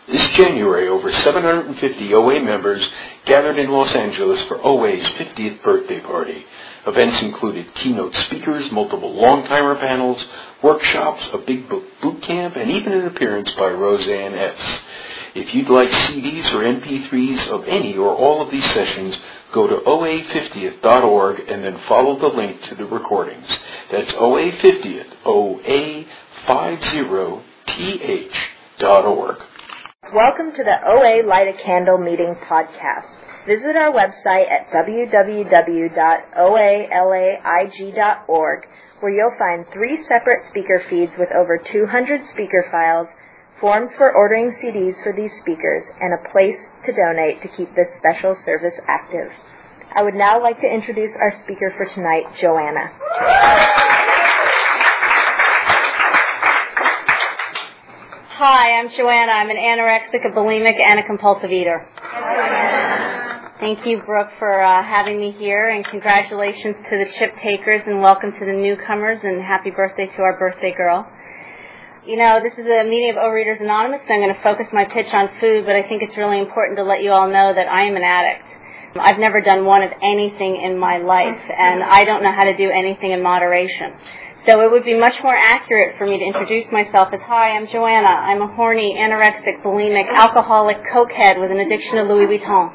This January, over 750 OA members gathered in Los Angeles for OA's 50th birthday party. Events included keynote speakers, multiple long-timer panels, workshops, a big boot camp, and even an appearance by Roseanne S. If you'd like CDs or MP3s of any or all of these sessions, go to oa50th.org and then follow the link to the recordings. That's OA50th, OA50th.org. Welcome to the OA Light a Candle Meeting podcast. Visit our website at www.oalaig.org, where you'll find 3 separate speaker feeds with over 200 speaker files, forms for ordering CDs for these speakers, and a place to donate to keep this special service active. I would now like to introduce our speaker for tonight, Joanna. Hi, I'm Joanna. I'm an anorexic, a bulimic, and a compulsive eater. Thank you, Brooke, for having me here, and congratulations to the chip takers, and welcome to the newcomers, and happy birthday to our birthday girl. You know, this is a meeting of Overeaters Anonymous, so I'm going to focus my pitch on food, but I think it's really important to let you all know that I am an addict. I've never done one of anything in my life, and I don't know how to do anything in moderation. So it would be much more accurate for me to introduce myself as, hi, I'm Joanna. I'm a horny, anorexic, bulimic, alcoholic, cokehead with an addiction to Louis Vuitton.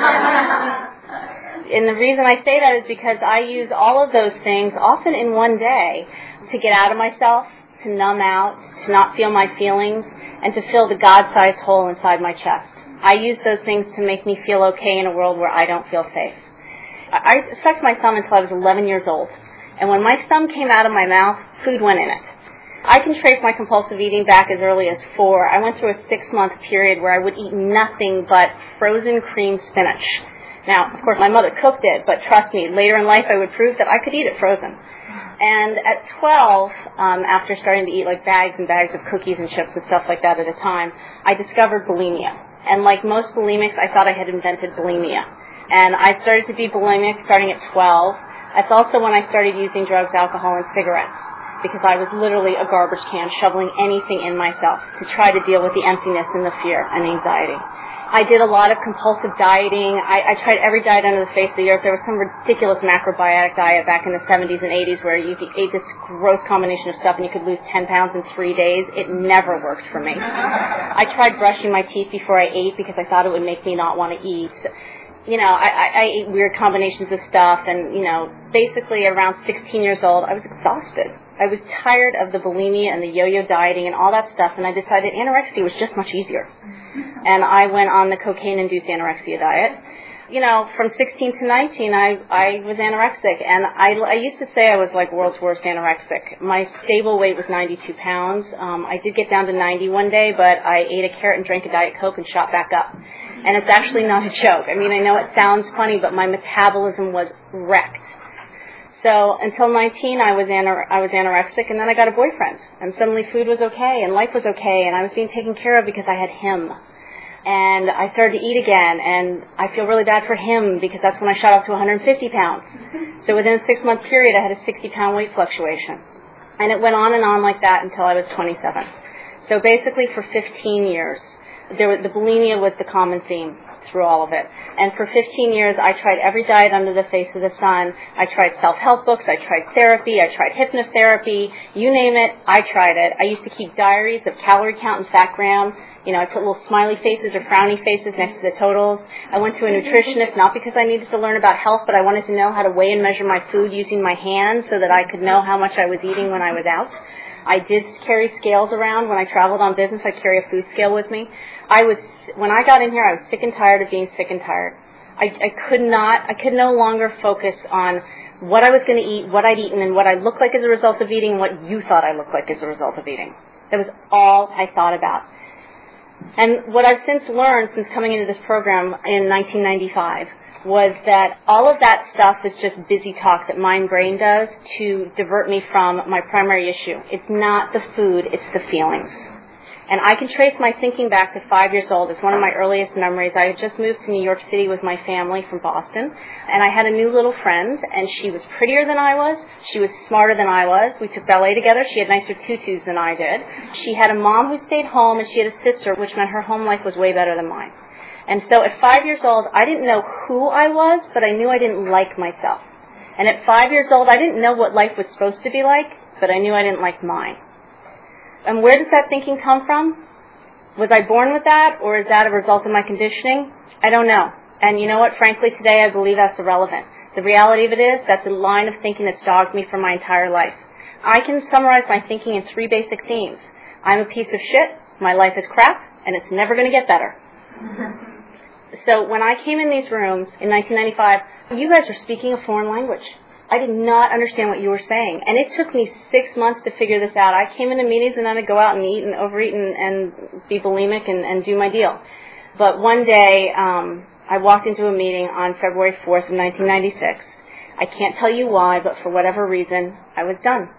And the reason I say that is because I use all of those things, often in one day, to get out of myself, to numb out, to not feel my feelings, and to fill the God-sized hole inside my chest. I use those things to make me feel okay in a world where I don't feel safe. I sucked my thumb until I was 11 years old. And when my thumb came out of my mouth, food went in it. I can trace my compulsive eating back as early as 4. I went through a 6-month period where I would eat nothing but frozen cream spinach. Now, of course, my mother cooked it, but trust me, later in life I would prove that I could eat it frozen. And at 12, after starting to eat like bags and bags of cookies and chips and stuff like that at a time, I discovered bulimia. And like most bulimics, I thought I had invented bulimia. And I started to be bulimic starting at 12. That's also when I started using drugs, alcohol, and cigarettes, because I was literally a garbage can shoveling anything in myself to try to deal with the emptiness and the fear and anxiety. I did a lot of compulsive dieting. I tried every diet under the face of the earth. There was some ridiculous macrobiotic diet back in the 70s and 80s where you ate this gross combination of stuff and you could lose 10 pounds in 3 days. It never worked for me. I tried brushing my teeth before I ate because I thought it would make me not want to eat. You know, I ate weird combinations of stuff, and, you know, basically around 16 years old, I was exhausted. I was tired of the bulimia and the yo-yo dieting and all that stuff, and I decided anorexia was just much easier. And I went on the cocaine-induced anorexia diet. You know, from 16 to 19, I was anorexic, and I used to say I was like world's worst anorexic. My stable weight was 92 pounds. I did get down to 90 one day, but I ate a carrot and drank a Diet Coke and shot back up. And it's actually not a joke. I mean, I know it sounds funny, but my metabolism was wrecked. So until 19, I was anorexic, and then I got a boyfriend. And suddenly food was okay, and life was okay, and I was being taken care of because I had him. And I started to eat again, and I feel really bad for him because that's when I shot up to 150 pounds. So within a 6-month period, I had a 60-pound weight fluctuation. And it went on and on like that until I was 27. So basically for 15 years, the bulimia was the common theme through all of it. And for 15 years, I tried every diet under the face of the sun. I tried self-help books. I tried therapy. I tried hypnotherapy. You name it, I tried it. I used to keep diaries of calorie count and fat gram. You know, I put little smiley faces or frowny faces next to the totals. I went to a nutritionist, not because I needed to learn about health, but I wanted to know how to weigh and measure my food using my hands so that I could know how much I was eating when I was out. I did carry scales around. When I traveled on business, I'd carry a food scale with me. When I got in here, I was sick and tired of being sick and tired. I could no longer focus on what I was going to eat, what I'd eaten, and what I looked like as a result of eating, and what you thought I looked like as a result of eating. That was all I thought about. And what I've since learned since coming into this program in 1995 was that all of that stuff is just busy talk that mind brain does to divert me from my primary issue. It's not the food, it's the feelings. And I can trace my thinking back to 5 years old. It's one of my earliest memories. I had just moved to New York City with my family from Boston, and I had a new little friend, and she was prettier than I was. She was smarter than I was. We took ballet together. She had nicer tutus than I did. She had a mom who stayed home, and she had a sister, which meant her home life was way better than mine. And so at 5 years old, I didn't know who I was, but I knew I didn't like myself. And at 5 years old, I didn't know what life was supposed to be like, but I knew I didn't like mine. And where does that thinking come from? Was I born with that, or is that a result of my conditioning? I don't know. And you know what? Frankly, today I believe that's irrelevant. The reality of it is that's a line of thinking that's dogged me for my entire life. I can summarize my thinking in 3 basic themes. I'm a piece of shit, my life is crap, and it's never going to get better. So when I came in these rooms in 1995, you guys were speaking a foreign language. I did not understand what you were saying. And it took me 6 months to figure this out. I came into meetings and then I'd go out and eat and overeat and be bulimic and do my deal. But one day, I walked into a meeting on February 4th of 1996. I can't tell you why, but for whatever reason, I was done.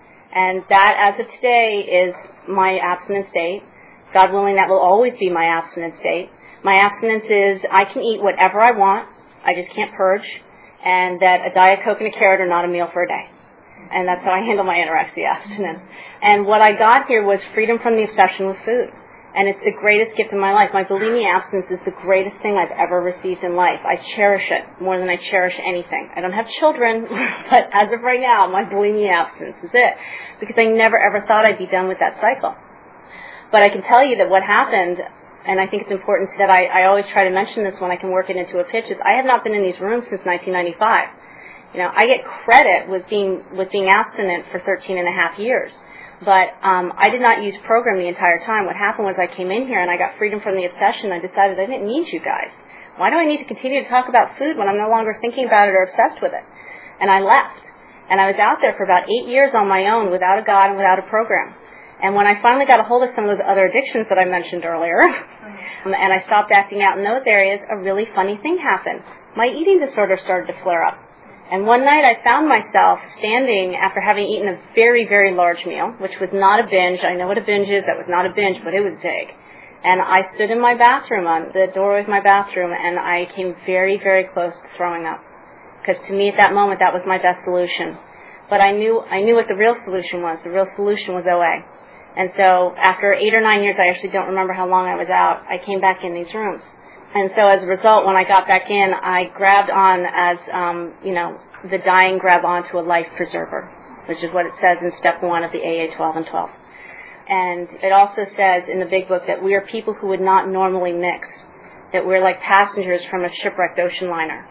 And that, as of today, is my abstinence state. God willing, that will always be my abstinence state. My abstinence is I can eat whatever I want. I just can't purge. And that a Diet Coke and a carrot are not a meal for a day. And that's how I handle my anorexia abstinence. And what I got here was freedom from the obsession with food. And it's the greatest gift in my life. My bulimia abstinence is the greatest thing I've ever received in life. I cherish it more than I cherish anything. I don't have children, but as of right now, my bulimia abstinence is it. Because I never ever thought I'd be done with that cycle. But I can tell you that what happened, and I think it's important that I always try to mention this when I can work it into a pitch, is I have not been in these rooms since 1995. You know, I get credit with being abstinent for 13 and a half years. But I did not use program the entire time. What happened was I came in here and I got freedom from the obsession. I decided I didn't need you guys. Why do I need to continue to talk about food when I'm no longer thinking about it or obsessed with it? And I left. And I was out there for about 8 years on my own without a God and without a program. And when I finally got a hold of some of those other addictions that I mentioned earlier, and I stopped acting out in those areas, a really funny thing happened. My eating disorder started to flare up. And one night I found myself standing after having eaten a very, very large meal, which was not a binge. I know what a binge is. That was not a binge, but it was big. And I stood in my bathroom, on the doorway of my bathroom, and I came very, very close to throwing up. Because to me at that moment, that was my best solution. But I knew what the real solution was. The real solution was OA. And so after 8 or 9 years, I actually don't remember how long I was out, I came back in these rooms. And so as a result, when I got back in, I grabbed on as, the dying grab onto a life preserver, which is what it says in step 1 of the AA 12 and 12. And it also says in the big book that we are people who would not normally mix, that we're like passengers from a shipwrecked ocean liner.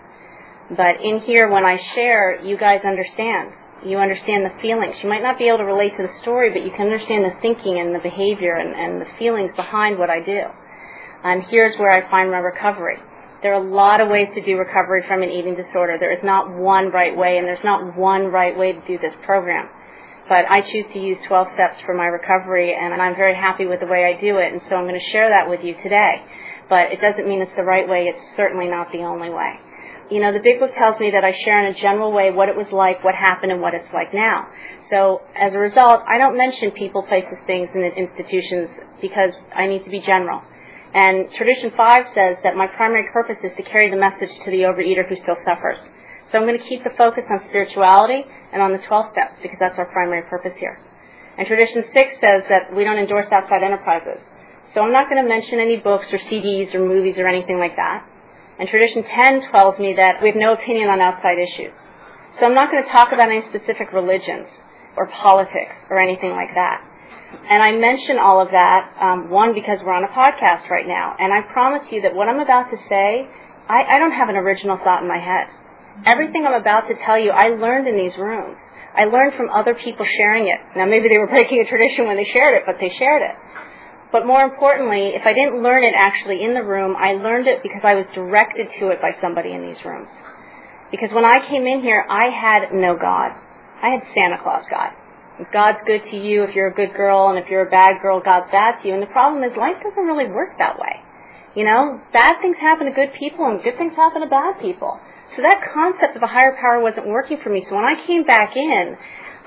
But in here, when I share, you guys understand. You understand the feelings. You might not be able to relate to the story, but you can understand the thinking and the behavior and the feelings behind what I do. And here's where I find my recovery. There are a lot of ways to do recovery from an eating disorder. There is not one right way, and there's not one right way to do this program. But I choose to use 12 steps for my recovery, and I'm very happy with the way I do it, and so I'm going to share that with you today. But it doesn't mean it's the right way. It's certainly not the only way. You know, the big book tells me that I share in a general way what it was like, what happened, and what it's like now. So as a result, I don't mention people, places, things, and institutions because I need to be general. And Tradition 5 says that my primary purpose is to carry the message to the overeater who still suffers. So I'm going to keep the focus on spirituality and on the 12 steps because that's our primary purpose here. And Tradition 6 says that we don't endorse outside enterprises. So I'm not going to mention any books or CDs or movies or anything like that. And Tradition 10 tells me that we have no opinion on outside issues. So I'm not going to talk about any specific religions or politics or anything like that. And I mention all of that, one, because we're on a podcast right now. And I promise you that what I'm about to say, I don't have an original thought in my head. Everything I'm about to tell you, I learned in these rooms. I learned from other people sharing it. Now, maybe they were breaking a tradition when they shared it, but they shared it. But more importantly, if I didn't learn it actually in the room, I learned it because I was directed to it by somebody in these rooms. Because when I came in here, I had no God. I had Santa Claus God. If God's good to you, if you're a good girl, and if you're a bad girl, God's bad to you. And the problem is life doesn't really work that way. You know, bad things happen to good people and good things happen to bad people. So that concept of a higher power wasn't working for me. So when I came back in,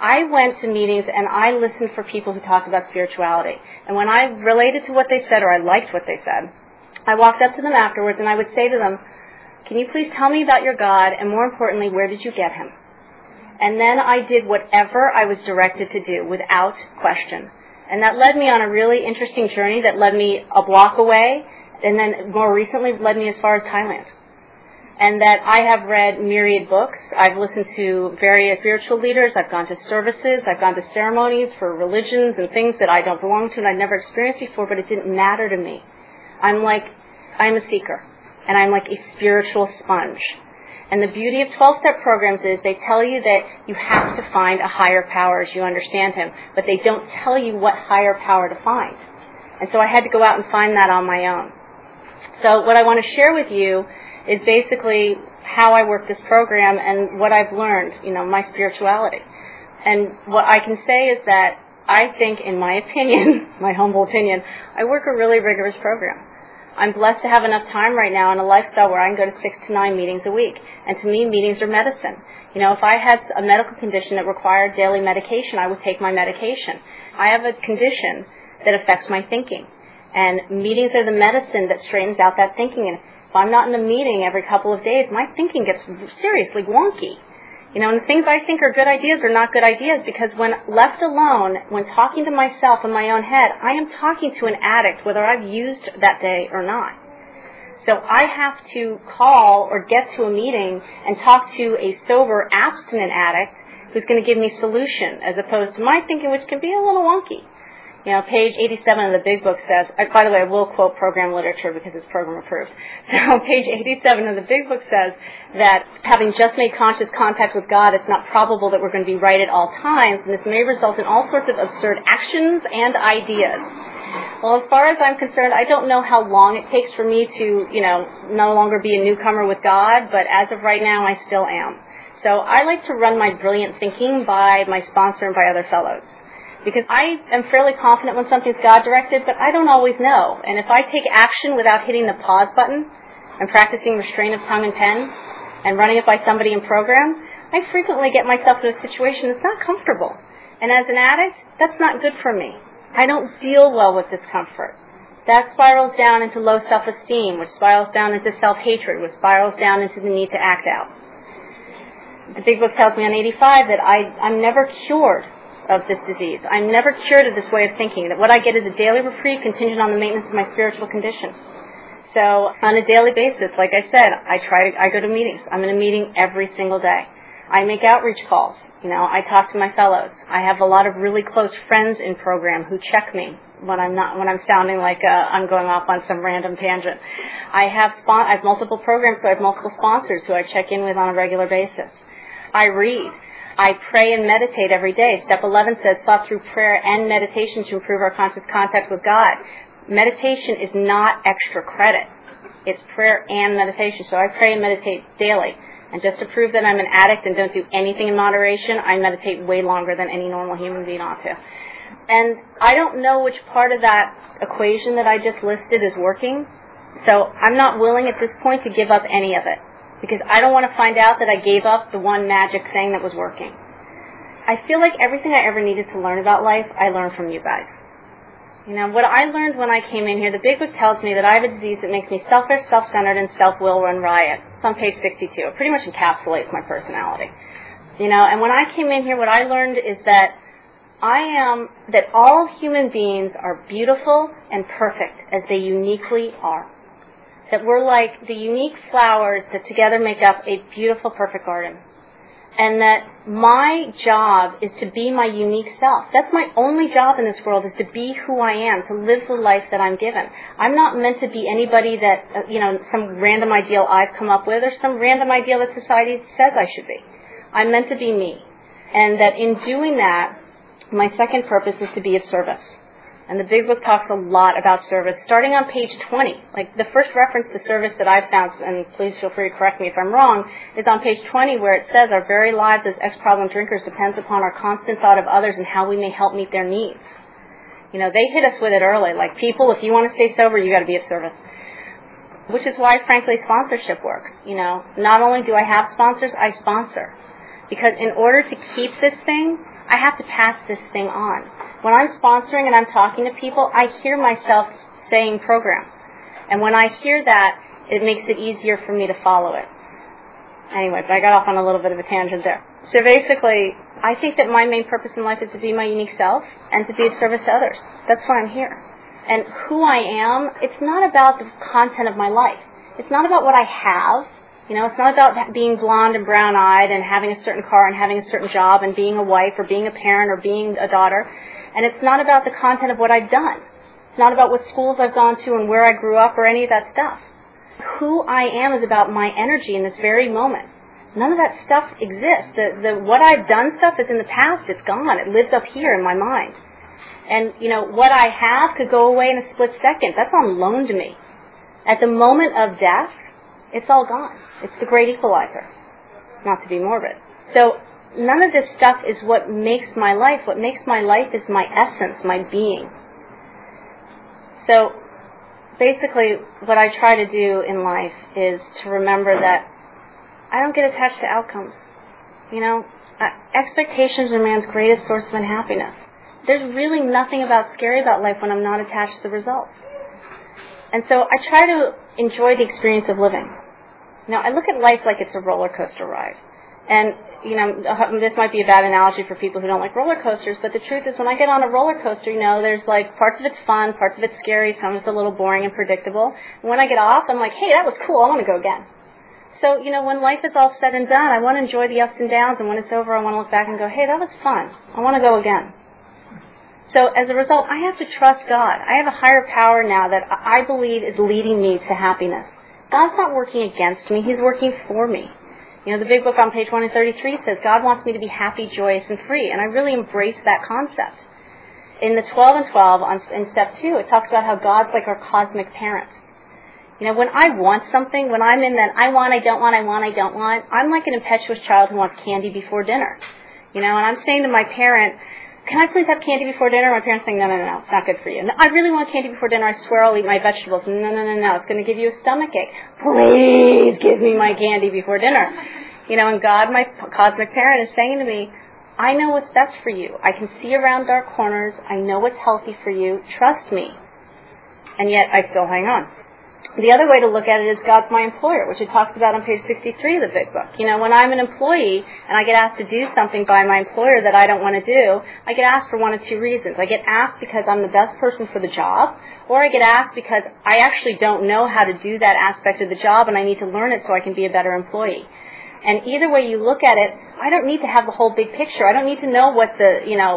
I went to meetings and I listened for people who talked about spirituality. And when I related to what they said or I liked what they said, I walked up to them afterwards and I would say to them, can you please tell me about your God, and more importantly, where did you get him? And then I did whatever I was directed to do without question. And that led me on a really interesting journey that led me a block away, and then more recently led me as far as Thailand. And that I have read myriad books. I've listened to various spiritual leaders. I've gone to services. I've gone to ceremonies for religions and things that I don't belong to and I'd never experienced before, but it didn't matter to me. I'm a seeker, and I'm like a spiritual sponge. And the beauty of 12-step programs is they tell you that you have to find a higher power as you understand him, but they don't tell you what higher power to find. And so I had to go out and find that on my own. So what I want to share with you is basically how I work this program and what I've learned, my spirituality. And what I can say is that I think, in my opinion, my humble opinion, I work a really rigorous program. I'm blessed to have enough time right now in a lifestyle where I can go to 6 to 9 meetings a week. And to me, meetings are medicine. If I had a medical condition that required daily medication, I would take my medication. I have a condition that affects my thinking. And meetings are the medicine that straightens out that thinking. And if I'm not in a meeting every couple of days, my thinking gets seriously wonky. And the things I think are good ideas are not good ideas, because when left alone, when talking to myself in my own head, I am talking to an addict, whether I've used that day or not. So I have to call or get to a meeting and talk to a sober, abstinent addict who's going to give me solution, as opposed to my thinking, which can be a little wonky. Page 87 of the Big Book says, by the way, I will quote program literature because it's program approved. So page 87 of the Big Book says that having just made conscious contact with God, it's not probable that we're going to be right at all times, and this may result in all sorts of absurd actions and ideas. Well, as far as I'm concerned, I don't know how long it takes for me to, no longer be a newcomer with God, but as of right now, I still am. So I like to run my brilliant thinking by my sponsor and by other fellows. Because I am fairly confident when something's God-directed, but I don't always know. And if I take action without hitting the pause button and practicing restraint of tongue and pen and running it by somebody in program, I frequently get myself in a situation that's not comfortable. And as an addict, that's not good for me. I don't deal well with discomfort. That spirals down into low self-esteem, which spirals down into self-hatred, which spirals down into the need to act out. The Big Book tells me on 85 that I'm never cured of this disease. I'm never cured of this way of thinking, that what I get is a daily reprieve contingent on the maintenance of my spiritual condition. So on a daily basis, like I said, I go to meetings. I'm in a meeting every single day. I make outreach calls. I talk to my fellows. I have a lot of really close friends in program who check me when I'm sounding like I'm going off on some random tangent. I have multiple programs, so I have multiple sponsors who I check in with on a regular basis. I read. I pray and meditate every day. Step 11 says, sought through prayer and meditation to improve our conscious contact with God. Meditation is not extra credit. It's prayer and meditation. So I pray and meditate daily. And just to prove that I'm an addict and don't do anything in moderation, I meditate way longer than any normal human being ought to. And I don't know which part of that equation that I just listed is working. So I'm not willing at this point to give up any of it, because I don't want to find out that I gave up the one magic thing that was working. I feel like everything I ever needed to learn about life, I learned from you guys. What I learned when I came in here, the Big Book tells me that I have a disease that makes me selfish, self-centered, and self-will run riot. It's on page 62. It pretty much encapsulates my personality. And when I came in here, what I learned is that that all human beings are beautiful and perfect as they uniquely are. That we're like the unique flowers that together make up a beautiful, perfect garden. And that my job is to be my unique self. That's my only job in this world, is to be who I am, to live the life that I'm given. I'm not meant to be anybody that, some random ideal I've come up with or some random ideal that society says I should be. I'm meant to be me. And that in doing that, my second purpose is to be of service. And the Big Book talks a lot about service, starting on page 20. Like, the first reference to service that I've found, and please feel free to correct me if I'm wrong, is on page 20, where it says our very lives as ex-problem drinkers depends upon our constant thought of others and how we may help meet their needs. They hit us with it early. Like, people, if you want to stay sober, you got to be of service. Which is why, frankly, sponsorship works. Not only do I have sponsors, I sponsor. Because in order to keep this thing, I have to pass this thing on. When I'm sponsoring and I'm talking to people, I hear myself saying program. And when I hear that, it makes it easier for me to follow it. Anyway, but I got off on a little bit of a tangent there. So basically, I think that my main purpose in life is to be my unique self and to be of service to others. That's why I'm here. And who I am, it's not about the content of my life. It's not about what I have. It's not about being blonde and brown-eyed and having a certain car and having a certain job and being a wife or being a parent or being a daughter. And it's not about the content of what I've done. It's not about what schools I've gone to and where I grew up or any of that stuff. Who I am is about my energy in this very moment. None of that stuff exists. What I've done stuff is in the past. It's gone. It lives up here in my mind. And, what I have could go away in a split second. That's on loan to me. At the moment of death, it's all gone. It's the great equalizer. Not to be morbid. So none of this stuff is what makes my life. What makes my life is my essence, my being. So basically, what I try to do in life is to remember that I don't get attached to outcomes. Expectations are man's greatest source of unhappiness. There's really nothing scary about life when I'm not attached to the results. And so I try to enjoy the experience of living. I look at life like it's a roller coaster ride. And, this might be a bad analogy for people who don't like roller coasters, but the truth is when I get on a roller coaster, there's parts of it's fun, parts of it's scary, some of it's a little boring and predictable. And when I get off, I'm like, hey, that was cool, I want to go again. So, when life is all said and done, I want to enjoy the ups and downs, and when it's over, I want to look back and go, hey, that was fun, I want to go again. So as a result, I have to trust God. I have a higher power now that I believe is leading me to happiness. God's not working against me, He's working for me. The big book on page 133 says God wants me to be happy, joyous, and free, and I really embrace that concept. In the 12 and 12, in step 2, it talks about how God's like our cosmic parent. When I want something, when I'm in that I want, I don't want, I'm like an impetuous child who wants candy before dinner. And I'm saying to my parent, can I please have candy before dinner? My parents saying, no, it's not good for you. No, I really want candy before dinner. I swear I'll eat my vegetables. No, it's going to give you a stomachache. Please give me my candy before dinner. And God, my cosmic parent, is saying to me, I know what's best for you. I can see around dark corners. I know what's healthy for you. Trust me. And yet I still hang on. The other way to look at it is God's my employer, which it talks about on page 63 of the big book. When I'm an employee and I get asked to do something by my employer that I don't want to do, I get asked for one of two reasons. I get asked because I'm the best person for the job, or I get asked because I actually don't know how to do that aspect of the job and I need to learn it so I can be a better employee. And either way you look at it, I don't need to have the whole big picture. I don't need to know what the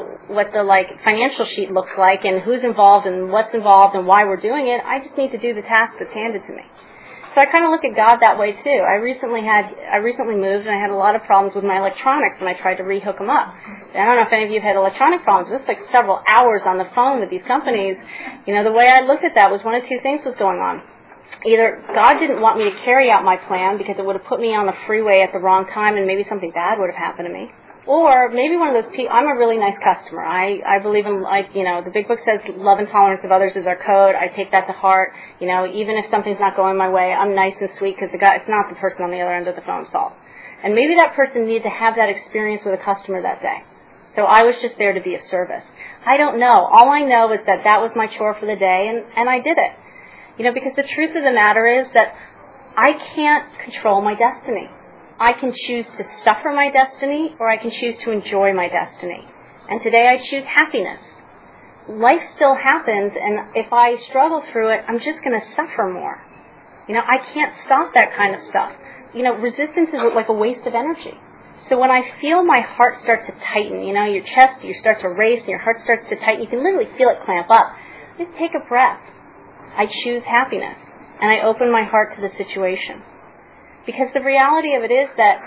financial sheet looks like and who's involved and what's involved and why we're doing it. I just need to do the task that's handed to me. So I kind of look at God that way too. I recently moved and I had a lot of problems with my electronics and I tried to rehook them up. I don't know if any of you have had electronic problems. This is several hours on the phone with these companies. The way I looked at that was one of two things was going on. Either God didn't want me to carry out my plan because it would have put me on the freeway at the wrong time and maybe something bad would have happened to me. Or maybe one of those people, I'm a really nice customer. I believe in, the big book says love and tolerance of others is our code. I take that to heart. Even if something's not going my way, I'm nice and sweet because it's not the person on the other end of the phone's fault. And maybe that person needed to have that experience with a customer that day. So I was just there to be of service. I don't know. All I know is that was my chore for the day and I did it. Because the truth of the matter is that I can't control my destiny. I can choose to suffer my destiny or I can choose to enjoy my destiny. And today I choose happiness. Life still happens, and if I struggle through it, I'm just going to suffer more. I can't stop that kind of stuff. Resistance is like a waste of energy. So when I feel my heart start to tighten, your chest, you start to race and your heart starts to tighten, you can literally feel it clamp up. Just take a breath. I choose happiness, and I open my heart to the situation. Because the reality of it is that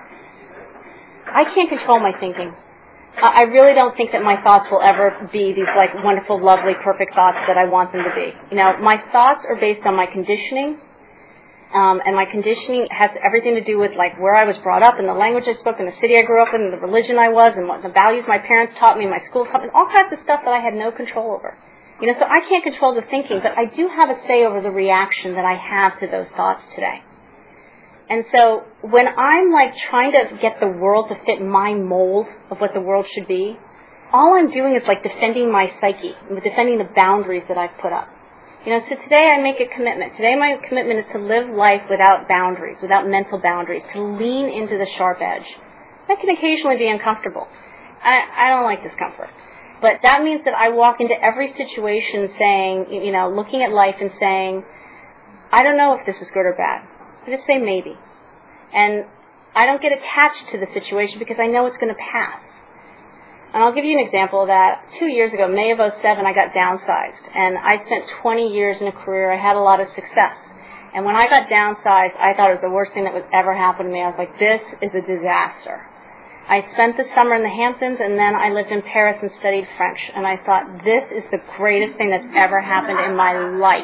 I can't control my thinking. I really don't think that my thoughts will ever be these wonderful, lovely, perfect thoughts that I want them to be. My thoughts are based on my conditioning, and my conditioning has everything to do with where I was brought up and the language I spoke and the city I grew up in and the religion I was and what the values my parents taught me, my school taught me, all kinds of stuff that I had no control over. So I can't control the thinking, but I do have a say over the reaction that I have to those thoughts today. And so when I'm trying to get the world to fit my mold of what the world should be, all I'm doing is like defending my psyche, defending the boundaries that I've put up. So today I make a commitment. Today my commitment is to live life without boundaries, without mental boundaries, to lean into the sharp edge. That can occasionally be uncomfortable. I don't like discomfort. But that means that I walk into every situation saying, looking at life and saying, I don't know if this is good or bad. I just say maybe. And I don't get attached to the situation because I know it's going to pass. And I'll give you an example of that. 2 years ago, May of 2007, I got downsized. And I spent 20 years in a career. I had a lot of success. And when I got downsized, I thought it was the worst thing that would ever happen to me. I was like, this is a disaster. I spent the summer in the Hamptons, and then I lived in Paris and studied French. And I thought, this is the greatest thing that's ever happened in my life.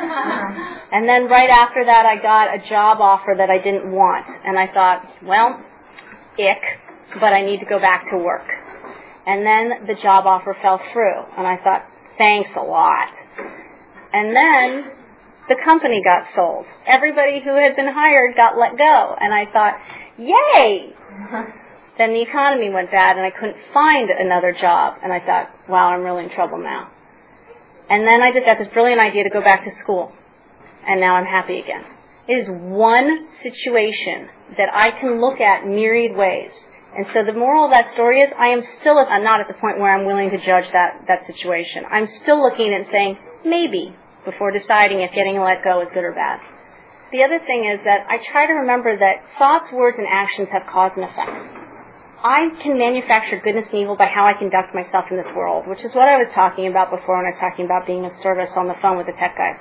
And then right after that, I got a job offer that I didn't want. And I thought, well, ick, but I need to go back to work. And then the job offer fell through. And I thought, thanks a lot. And then the company got sold. Everybody who had been hired got let go. And I thought, yay! Then the economy went bad and I couldn't find another job. And I thought, wow, I'm really in trouble now. And then I just got this brilliant idea to go back to school. And now I'm happy again. It is one situation that I can look at myriad ways. And so the moral of that story is I'm not at the point where I'm willing to judge that situation. I'm still looking and saying, maybe, before deciding if getting let go is good or bad. The other thing is that I try to remember that thoughts, words, and actions have cause and effect. I can manufacture goodness and evil by how I conduct myself in this world, which is what I was talking about before when I was talking about being of service on the phone with the tech guys.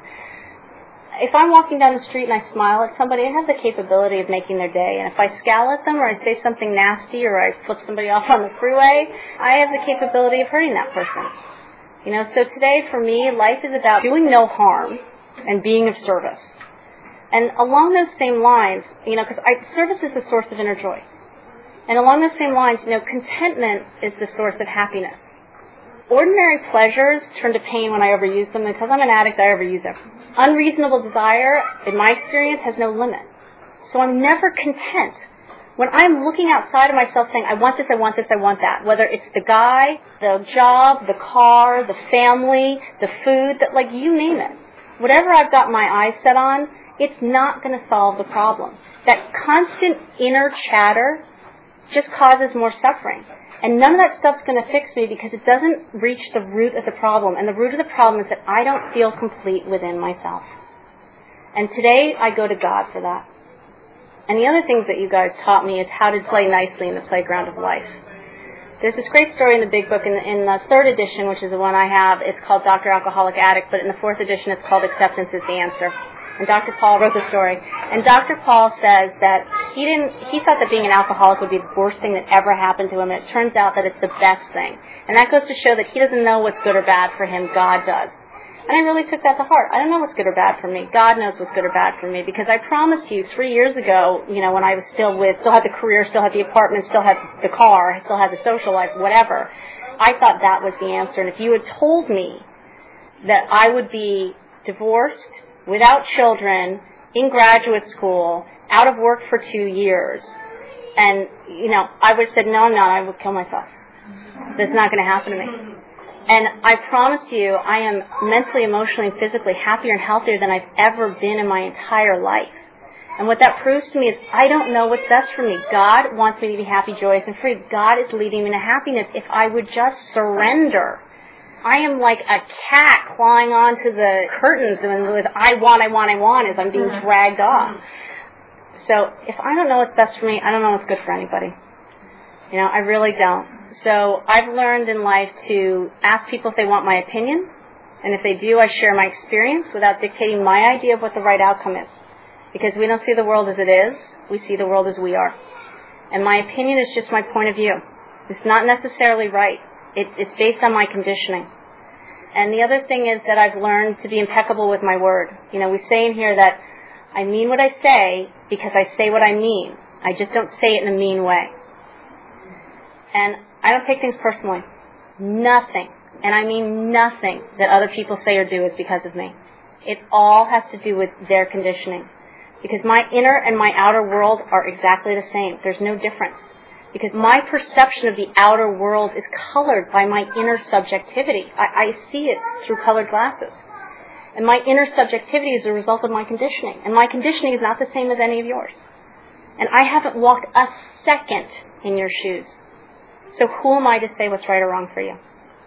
If I'm walking down the street and I smile at somebody, I have the capability of making their day. And if I scowl at them or I say something nasty or I flip somebody off on the freeway, I have the capability of hurting that person. So today for me, life is about doing no harm and being of service. And along those same lines, because service is the source of inner joy. And along those same lines, contentment is the source of happiness. Ordinary pleasures turn to pain when I overuse them. Because I'm an addict, I overuse them. Unreasonable desire, in my experience, has no limit. So I'm never content. When I'm looking outside of myself saying, I want this, I want this, I want that, whether it's the guy, the job, the car, the family, the food, you name it. Whatever I've got my eyes set on, it's not going to solve the problem. That constant inner chatter just causes more suffering. And none of that stuff's going to fix me because it doesn't reach the root of the problem. And the root of the problem is that I don't feel complete within myself. And today I go to God for that. And the other things that you guys taught me is how to play nicely in the playground of life. There's this great story in the big book. In the third edition, which is the one I have, it's called Dr. Alcoholic Addict. But in the fourth edition, it's called Acceptance is the Answer. And Dr. Paul wrote the story. And Dr. Paul says that he thought that being an alcoholic would be the worst thing that ever happened to him. And it turns out that it's the best thing. And that goes to show that he doesn't know what's good or bad for him. God does. And I really took that to heart. I don't know what's good or bad for me. God knows what's good or bad for me. Because I promise you, 3 years ago, when I was still had the career, still had the apartment, still had the car, still had the social life, whatever, I thought that was the answer. And if you had told me that I would be divorced, without children, in graduate school, out of work for 2 years, and, I would have said, no, I'm not. I would kill myself. That's not going to happen to me. And I promise you, I am mentally, emotionally, and physically happier and healthier than I've ever been in my entire life. And what that proves to me is I don't know what's best for me. God wants me to be happy, joyous, and free. God is leading me to happiness if I would just surrender. I am like a cat clawing onto the curtains and with I want as I'm being dragged off. So if I don't know what's best for me, I don't know what's good for anybody. I really don't. So I've learned in life to ask people if they want my opinion. And if they do, I share my experience without dictating my idea of what the right outcome is. Because we don't see the world as it is. We see the world as we are. And my opinion is just my point of view. It's not necessarily right. It's based on my conditioning. And the other thing is that I've learned to be impeccable with my word. We say in here that I mean what I say because I say what I mean. I just don't say it in a mean way. And I don't take things personally. Nothing, and I mean nothing, that other people say or do is because of me. It all has to do with their conditioning. Because my inner and my outer world are exactly the same. There's no difference. because my perception of the outer world is colored by my inner subjectivity. I see it through colored glasses. And my inner subjectivity is a result of my conditioning. And my conditioning is not the same as any of yours. And I haven't walked a second in your shoes. So who am I to say what's right or wrong for you?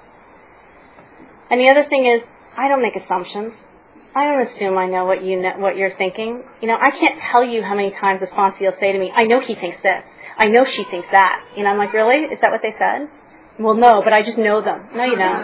And the other thing is, I don't make assumptions. I don't assume I know what you're thinking. I can't tell you how many times a sponsor will say to me, I know he thinks this. I know she thinks that. I'm like, really? Is that what they said? Well, no, but I just know them. No, you don't.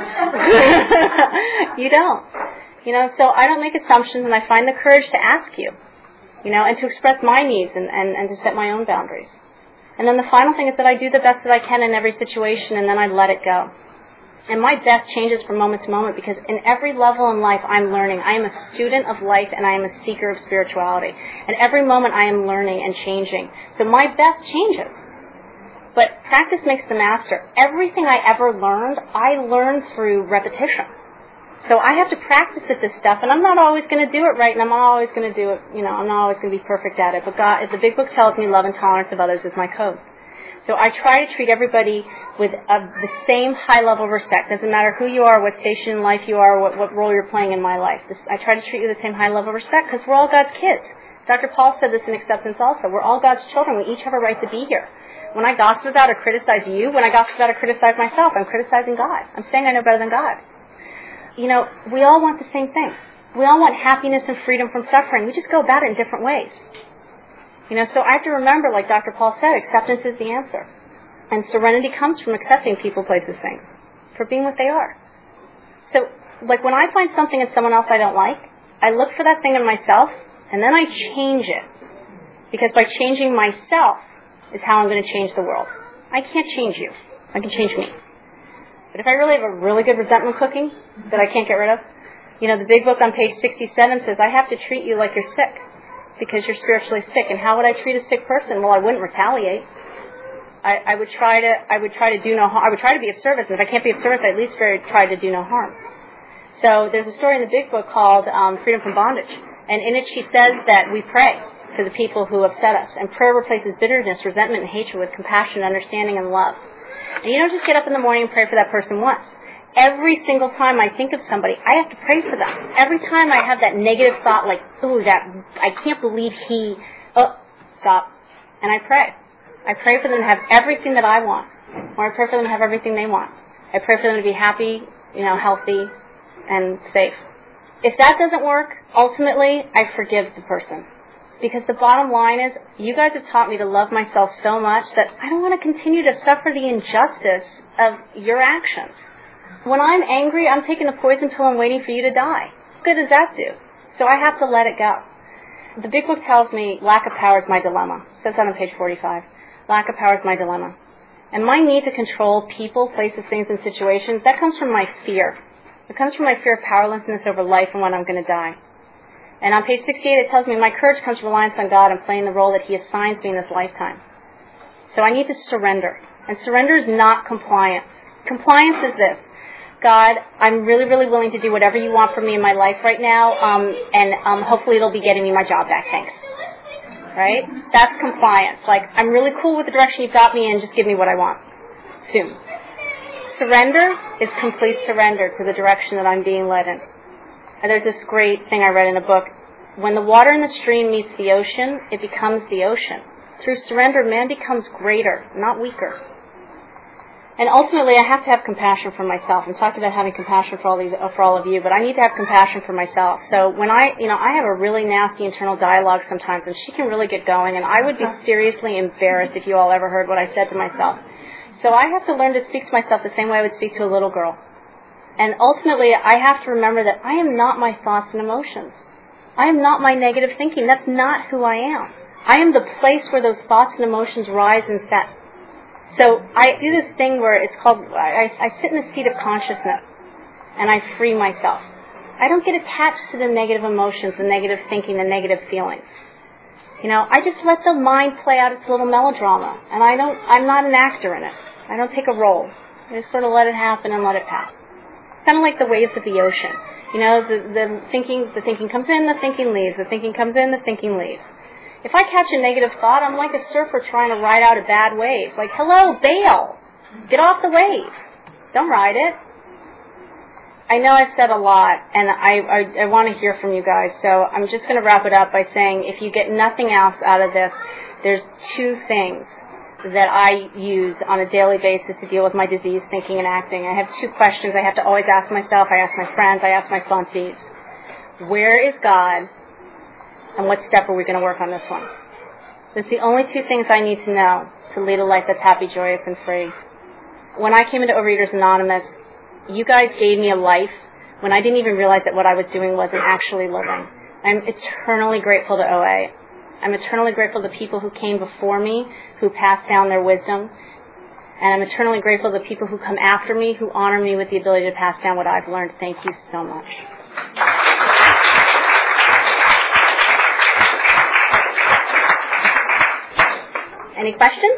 You don't. So I don't make assumptions, and I find the courage to ask you, and to express my needs and to set my own boundaries. And then the final thing is that I do the best that I can in every situation, and then I let it go. And my best changes from moment to moment, because in every level in life I'm learning. I am a student of life, and I am a seeker of spirituality. And every moment I am learning and changing. So my best changes. But practice makes the master. Everything I ever learned, I learned through repetition. So I have to practice at this stuff, and I'm not always going to do it right, and I'm not always going to do it, I'm not always going to be perfect at it. But God, the Big Book tells me love and tolerance of others is my code. So I try to treat everybody with the same high level of respect. Doesn't matter who you are, what station in life you are, what role you're playing in my life. I try to treat you with the same high level of respect because we're all God's kids. Dr. Paul said this in Acceptance also. We're all God's children. We each have a right to be here. When I gossip about or criticize you, when I gossip about or criticize myself, I'm criticizing God. I'm saying I know better than God. We all want the same thing. We all want happiness and freedom from suffering. We just go about it in different ways. So I have to remember, like Dr. Paul said, acceptance is the answer. And serenity comes from accepting people, places, things, for being what they are. So, like when I find something in someone else I don't like, I look for that thing in myself, and then I change it. Because by changing myself is how I'm going to change the world. I can't change you. I can change me. But if I really have a really good resentment cooking that I can't get rid of, the Big Book on page 67 says, I have to treat you like you're sick because you're spiritually sick. And how would I treat a sick person? Well, I wouldn't retaliate. I would try to do no harm. I would try to be of service. And if I can't be of service, I at least try to do no harm. So there's a story in the Big Book called Freedom from Bondage. And in it she says that we pray to the people who upset us. And prayer replaces bitterness, resentment, and hatred with compassion, understanding, and love. And you don't just get up in the morning and pray for that person once. Every single time I think of somebody, I have to pray for them. Every time I have that negative thought like, I can't believe stop. And I pray. I pray for them to have everything that I want. Or I pray for them to have everything they want. I pray for them to be happy, healthy, and safe. If that doesn't work, ultimately, I forgive the person. Because the bottom line is, you guys have taught me to love myself so much that I don't want to continue to suffer the injustice of your actions. When I'm angry, I'm taking the poison pill and waiting for you to die. What good does that do? So I have to let it go. The Big Book tells me lack of power is my dilemma. It says that on page 45. Lack of power is my dilemma. And my need to control people, places, things, and situations, that comes from my fear. It comes from my fear of powerlessness over life and when I'm going to die. And on page 68 it tells me my courage comes from reliance on God and playing the role that He assigns me in this lifetime. So I need to surrender. And surrender is not compliance. Compliance is this. God, I'm really, really willing to do whatever you want from me in my life right now, and hopefully it'll be getting me my job back, thanks. Right? That's compliance. Like, I'm really cool with the direction you've got me in, just give me what I want. Soon. Surrender is complete surrender to the direction that I'm being led in. And there's this great thing I read in a book. When the water in the stream meets the ocean, it becomes the ocean. Through surrender, man becomes greater, not weaker. And ultimately, I have to have compassion for myself. I'm talking about having compassion for all of you, but I need to have compassion for myself. So when I have a really nasty internal dialogue sometimes, and she can really get going, and I would be seriously embarrassed if you all ever heard what I said to myself. So I have to learn to speak to myself the same way I would speak to a little girl. And ultimately, I have to remember that I am not my thoughts and emotions. I am not my negative thinking. That's not who I am. I am the place where those thoughts and emotions rise and set. So I do this thing where it's called, I sit in the seat of consciousness, and I free myself. I don't get attached to the negative emotions, the negative thinking, the negative feelings. I just let the mind play out its little melodrama, and I'm not an actor in it. I don't take a role. I just sort of let it happen and let it pass. Kind of like the waves of the ocean. The thinking comes in, the thinking leaves. The thinking comes in, the thinking leaves. If I catch a negative thought, I'm like a surfer trying to ride out a bad wave. Like, hello, bail. Get off the wave. Don't ride it. I know I've said a lot, and I want to hear from you guys, so I'm just going to wrap it up by saying if you get nothing else out of this, there's two things that I use on a daily basis to deal with my disease, thinking and acting. I have two questions I have to always ask myself, I ask my friends, I ask my sponsees. Where is God, and what step are we going to work on this one? That's the only two things I need to know to lead a life that's happy, joyous, and free. When I came into Overeaters Anonymous, you guys gave me a life when I didn't even realize that what I was doing wasn't actually living. I'm eternally grateful to OA. I'm eternally grateful to people who came before me, who passed down their wisdom. And I'm eternally grateful to people who come after me, who honor me with the ability to pass down what I've learned. Thank you so much. Any questions?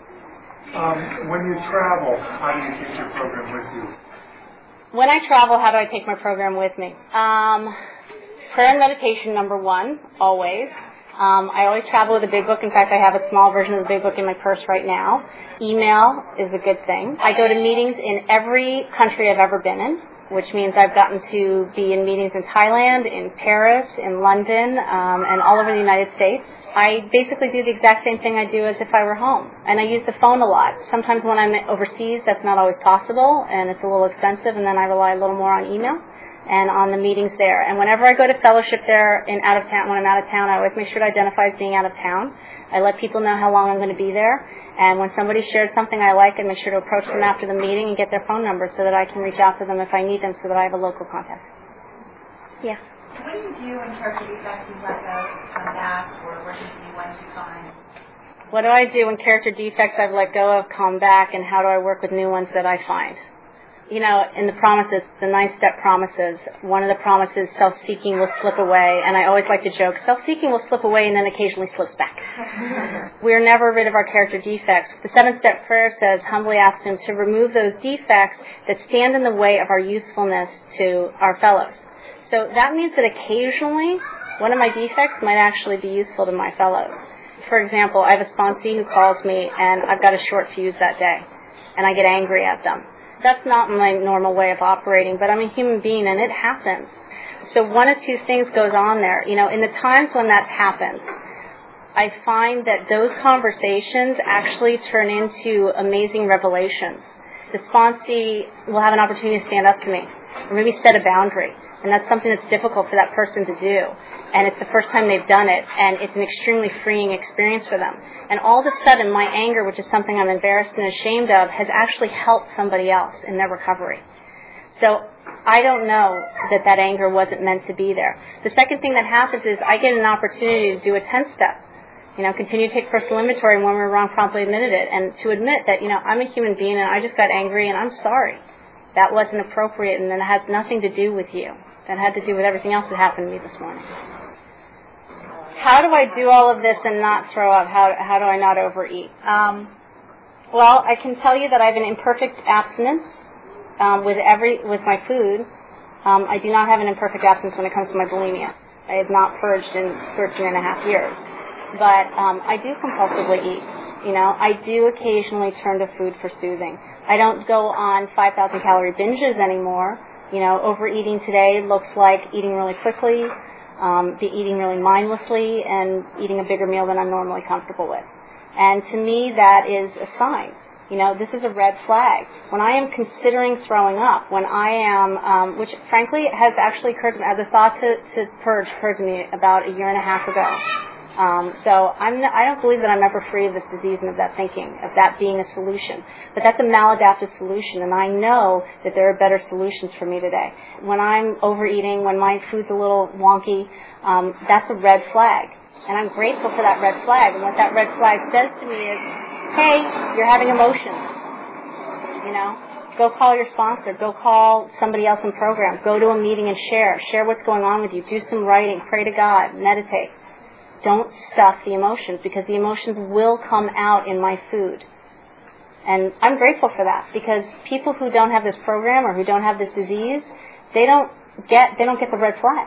When you travel, how do you take your program with you? When I travel, how do I take my program with me? Prayer and meditation, number one, always. I always travel with a big book. In fact, I have a small version of the big book in my purse right now. Email is a good thing. I go to meetings in every country I've ever been in, which means I've gotten to be in meetings in Thailand, in Paris, in London, and all over the United States. I basically do the exact same thing I do as if I were home. And I use the phone a lot. Sometimes when I'm overseas, that's not always possible, and it's a little expensive, and then I rely a little more on email and on the meetings there. And whenever I go to fellowship there when I'm out of town, I always make sure to identify as being out of town. I let people know how long I'm going to be there. And when somebody shares something I like, I make sure to approach them after the meeting and get their phone number so that I can reach out to them if I need them so that I have a local contact. Yeah. What do you do in character defects you let go, come back, or where do you see ones you find? What do I do in character defects I've let go of, come back, and how do I work with new ones that I find? You know, in the promises, the 9-step promises, one of the promises, self-seeking will slip away, and I always like to joke, self-seeking will slip away and then occasionally slips back. We're never rid of our character defects. The 7-step prayer says, humbly ask Him to remove those defects that stand in the way of our usefulness to our fellows. So that means that occasionally one of my defects might actually be useful to my fellows. For example, I have a sponsee who calls me and I've got a short fuse that day and I get angry at them. That's not my normal way of operating, but I'm a human being and it happens. So one of two things goes on there. You know, in the times when that happens, I find that those conversations actually turn into amazing revelations. The sponsee will have an opportunity to stand up to me or maybe set a boundary. And that's something that's difficult for that person to do. And it's the first time they've done it, and it's an extremely freeing experience for them. And all of a sudden, my anger, which is something I'm embarrassed and ashamed of, has actually helped somebody else in their recovery. So I don't know that anger wasn't meant to be there. The second thing that happens is I get an opportunity to do a 10-step. You know, continue to take personal inventory, and when we're wrong, promptly admitted it. And to admit that, you know, I'm a human being, and I just got angry, and I'm sorry. That wasn't appropriate, and that has nothing to do with you. That had to do with everything else that happened to me this morning. How do I do all of this and not throw up? How do I not overeat? Well, I can tell you that I have an imperfect abstinence with my food. I do not have an imperfect abstinence when it comes to my bulimia. I have not purged in 13 and a half years. But I do compulsively eat. You know, I do occasionally turn to food for soothing. I don't go on 5,000 calorie binges anymore. You know, overeating today looks like eating really quickly, eating really mindlessly, and eating a bigger meal than I'm normally comfortable with. And to me, that is a sign. You know, this is a red flag. When I am considering throwing up, when I am, which frankly has actually occurred to me, the thought to purge occurred to me about a year and a half ago. So I don't believe that I'm ever free of this disease and of that thinking, of that being a solution. But that's a maladaptive solution, and I know that there are better solutions for me today. When I'm overeating, when my food's a little wonky, that's a red flag. And I'm grateful for that red flag. And what that red flag says to me is, hey, you're having emotions. You know, go call your sponsor. Go call somebody else in program. Go to a meeting and share. Share what's going on with you. Do some writing. Pray to God. Meditate. Don't stuff the emotions, because the emotions will come out in my food. And I'm grateful for that, because people who don't have this program or who don't have this disease, they don't get the red flag.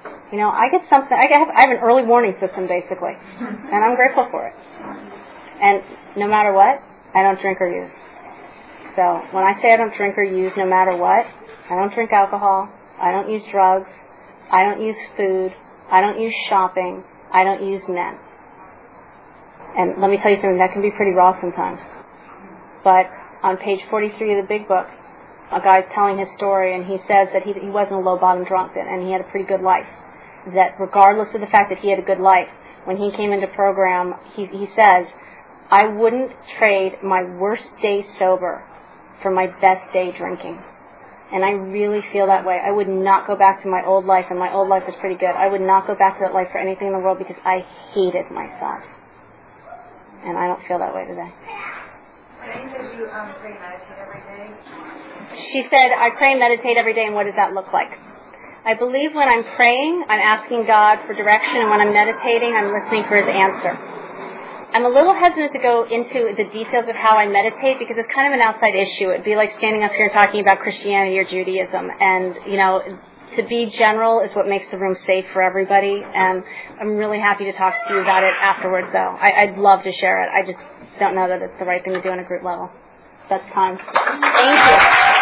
I get something. I have an early warning system basically, and I'm grateful for it. And no matter what, I don't drink or use. So when I say I don't drink or use, no matter what, I don't drink alcohol. I don't use drugs. I don't use food. I don't use shopping. I don't use men. And let me tell you something, that can be pretty raw sometimes. But on page 43 of the big book, a guy's telling his story, and he says that he wasn't a low-bottom drunk then, and he had a pretty good life. That regardless of the fact that he had a good life, when he came into program, he says, I wouldn't trade my worst day sober for my best day drinking. And I really feel that way. I would not go back to my old life, and my old life was pretty good. I would not go back to that life for anything in the world because I hated myself. And I don't feel that way today. Jane, said you pray and meditate every day? She said, I pray and meditate every day, and what does that look like? I believe when I'm praying, I'm asking God for direction, and when I'm meditating, I'm listening for His answer. I'm a little hesitant to go into the details of how I meditate because it's kind of an outside issue. It'd be like standing up here and talking about Christianity or Judaism. And, to be general is what makes the room safe for everybody. And I'm really happy to talk to you about it afterwards, though. I'd love to share it. I just don't know that it's the right thing to do on a group level. That's time. Thank you.